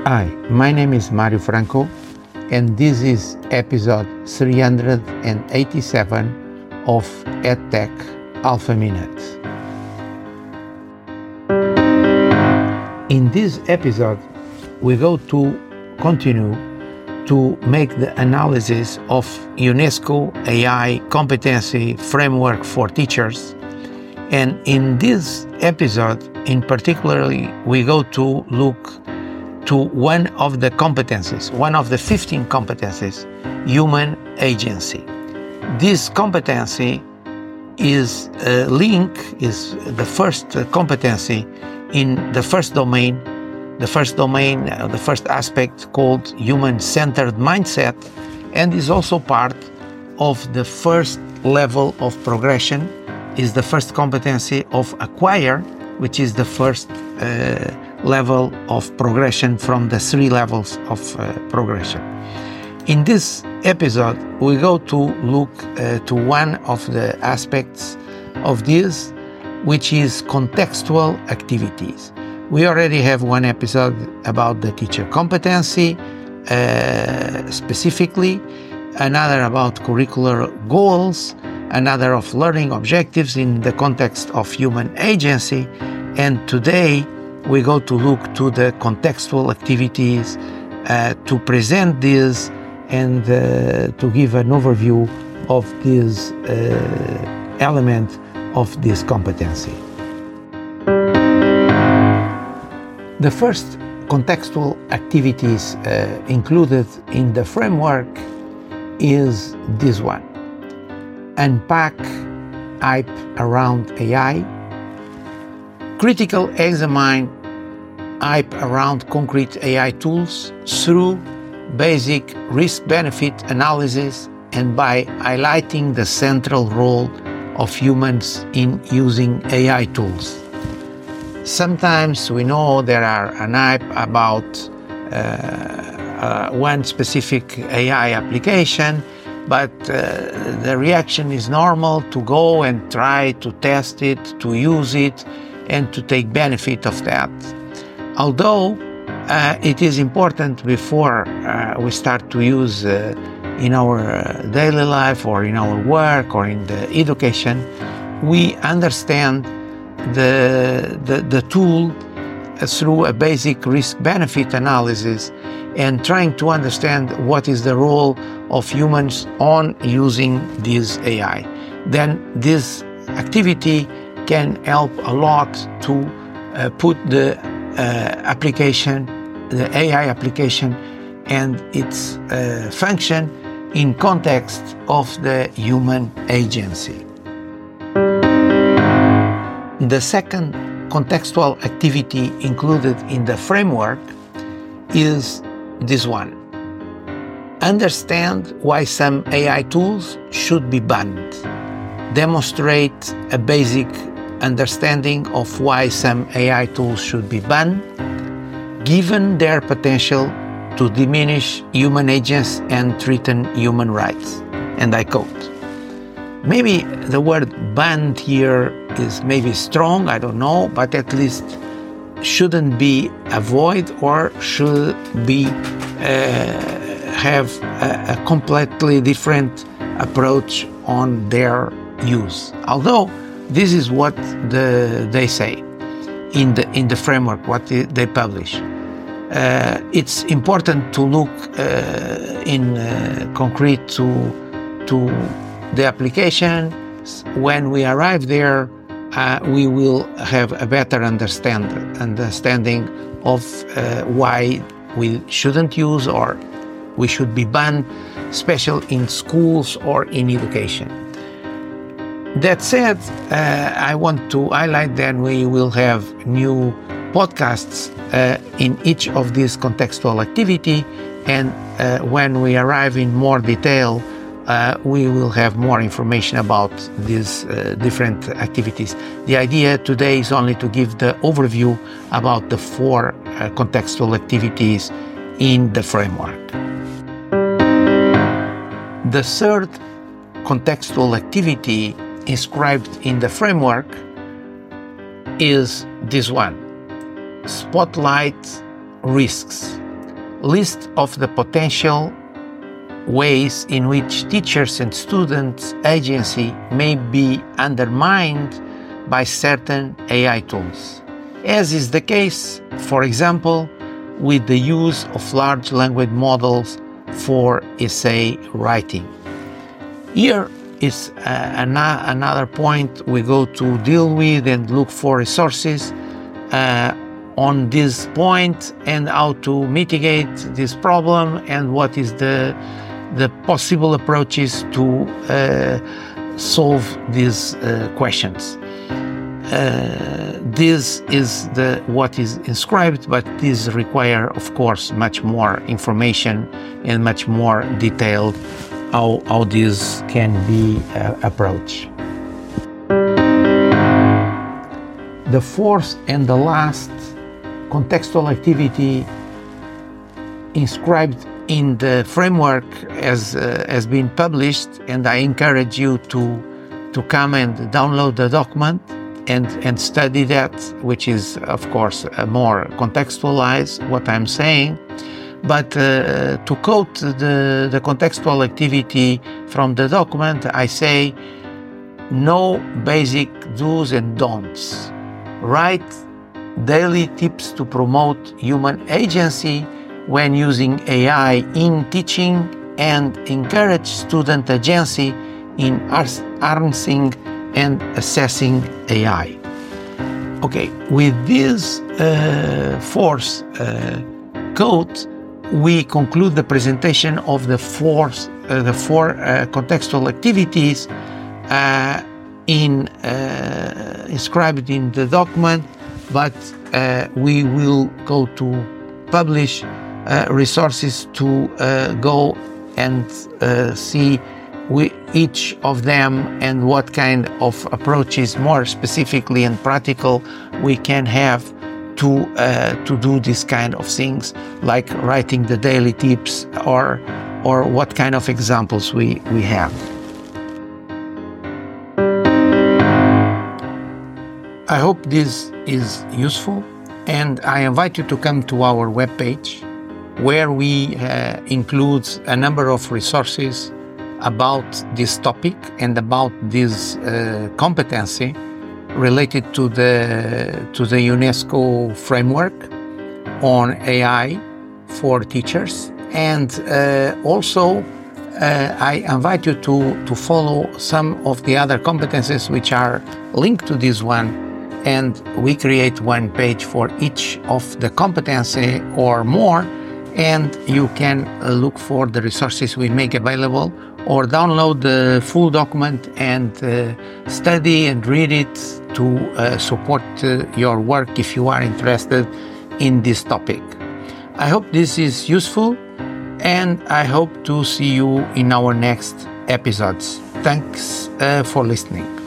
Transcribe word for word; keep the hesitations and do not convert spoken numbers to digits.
Hi, my name is Mario Franco, and this is episode three hundred eighty-seven of EdTech Alpha Minute. In this episode, we go to continue to make the analysis of UNESCO A I competency framework for teachers. And in this episode, in particularly, we go to look to one of the competencies, one of the fifteen competencies, human agency. This competency is a link, is the first competency in the first domain, the first domain, uh, the first aspect called human-centered mindset, and is also part of the first level of progression, is the first competency of acquire, which is the first uh, level of progression from the three levels of uh, progression. In this episode, we go to look uh, to one of the aspects of this, which is contextual activities. We already have one episode about the teacher competency, uh, specifically, another about curricular goals, another of learning objectives in the context of human agency, and today we go to look to the contextual activities uh, to present this and uh, to give an overview of this uh, element of this competency. The first contextual activities uh, included in the framework is this one: unpack hype around A I, critical examine hype around concrete A I tools through basic risk-benefit analysis and by highlighting the central role of humans in using A I tools. Sometimes we know there are an hype about uh, uh, one specific A I application, but uh, the reaction is normal to go and try to test it, to use it, and to take benefit of that. Although uh, it is important before uh, we start to use uh, in our uh, daily life or in our work or in the education, we understand the, the, the tool through a basic risk-benefit analysis and trying to understand what is the role of humans on using this A I. Then this activity can help a lot to uh, put the uh, application, the A I application and its uh, function in context of the human agency. The second contextual activity included in the framework is this one: understand why some A I tools should be banned. Demonstrate a basic understanding of why some A I tools should be banned, given their potential to diminish human agency and threaten human rights. And I quote. Maybe the word banned here is maybe strong, I don't know, but at least shouldn't be avoid or should be uh, have a, a completely different approach on their use. Although this is what the, they say in the in the framework, what they publish. Uh, it's important to look uh, in uh, concrete to to the application. When we arrive there, uh, we will have a better understand, understanding of uh, why we shouldn't use or we should be banned, especially in schools or in education. That said, uh, I want to highlight that we will have new podcasts uh, in each of these contextual activity, and uh, when we arrive in more detail, uh, we will have more information about these uh, different activities. The idea today is only to give the overview about the four uh, contextual activities in the framework. The third contextual activity inscribed in the framework is this one: spotlight risks. list of the potential ways in which teachers and students' agency may be undermined by certain A I tools, as is the case, for example, with the use of large language models for essay writing. Here is uh, an- another point we go to deal with and look for resources uh, on this point and how to mitigate this problem and what is the, the possible approaches to uh, solve these uh, questions. Uh, this is the what is inscribed, but these require, of course, much more information and much more detailed how, how this can be uh, approached. The fourth and the last contextual activity inscribed in the framework has, uh, has been published, and I encourage you to, to come and download the document and, and study that, which is, of course, uh, more contextualize what I'm saying. But uh, to quote the, the contextual activity from the document, I say, know basic do's and don'ts. Write daily tips to promote human agency when using A I in teaching and encourage student agency in harnessing and assessing A I. Okay, with this uh, fourth uh, quote, we conclude the presentation of the four, uh, the four uh, contextual activities uh, in, uh, inscribed in the document, but uh, we will go to publish uh, resources to uh, go and uh, see we, each of them and what kind of approaches more specifically and practical we can have to uh, to do this kind of things, like writing the daily tips, or or what kind of examples we, we have. I hope this is useful, and I invite you to come to our webpage, where we uh, include a number of resources about this topic and about this uh, competency related to the to the UNESCO framework on A I for teachers. And uh, also uh, I invite you to, to follow some of the other competencies which are linked to this one, and we create one page for each of the competency or more, and you can uh, look for the resources we make available, or download the full document and uh, study and read it to uh, support uh, your work if you are interested in this topic. I hope this is useful, and I hope to see you in our next episodes. Thanks uh, for listening.